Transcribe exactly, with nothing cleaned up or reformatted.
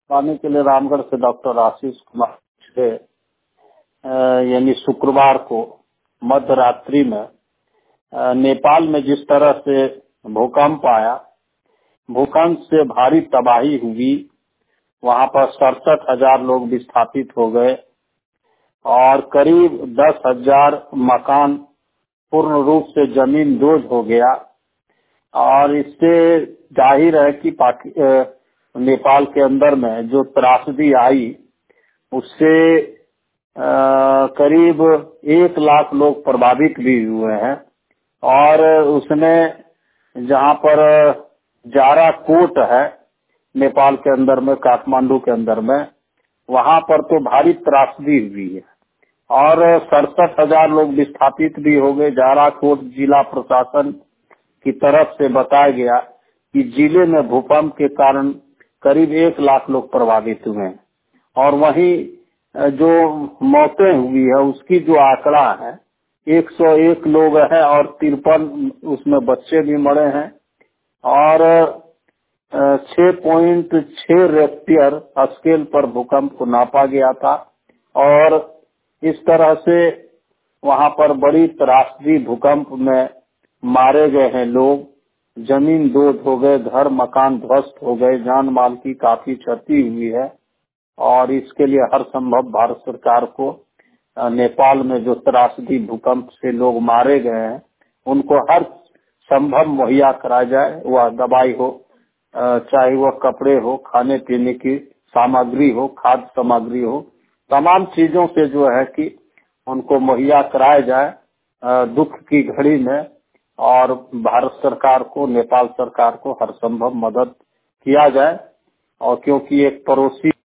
पाने के लिए रामगढ़ से डॉक्टर आशीष कुमार से यानी शुक्रवार को मध्य रात्रि में अ, नेपाल में जिस तरह से भूकंप आया, भूकंप से भारी तबाही हुई। वहां पर सड़सठ हजार लोग विस्थापित हो गए और करीब दस हजार मकान पूर्ण रूप से जमीन दोज हो गया। और इससे जाहिर है कि पाकि अ, नेपाल के अंदर में जो त्रासदी आई उससे अ, करीब एक लाख लोग प्रभावित भी हुए हैं। और उसमें जहां पर जारा कोट है नेपाल के अंदर में, काठमांडू के अंदर में, वहां पर तो भारी त्रासदी हुई है और सड़सठ हजार लोग विस्थापित भी हो गए। जारा कोट जिला प्रशासन की तरफ से बताया गया कि जिले में भूकंप के कारण करीब एक लाख लोग प्रभावित हुए हैं। और वहीं जो मौतें हुई है उसकी जो आंकड़ा है एक सौ एक लोग हैं और तिरपन उसमें बच्चे भी मरे हैं। और छह पॉइंट छह रेक्टियर स्केल पर भूकंप को नापा गया था। और इस तरह से वहां पर बड़ी त्रासदी, भूकंप में मारे गए हैं लोग, जमीन दोज हो गए, घर मकान ध्वस्त हो गए, जान माल की काफी क्षति हुई है। और इसके लिए हर संभव भारत सरकार को अ, नेपाल में जो त्रासदी भूकंप से लोग मारे गए हैं उनको हर संभव मुहैया कराया जाए। वह दवाई हो, अ, चाहे वह कपड़े हो, खाने पीने की सामग्री हो, खाद्य सामग्री हो, तमाम चीजों से जो है कि उनको मुहैया कराया जाए अ, दुख की घड़ी में। और भारत सरकार को, नेपाल सरकार को हर संभव मदद किया जाए। और क्योंकि एक पड़ोसी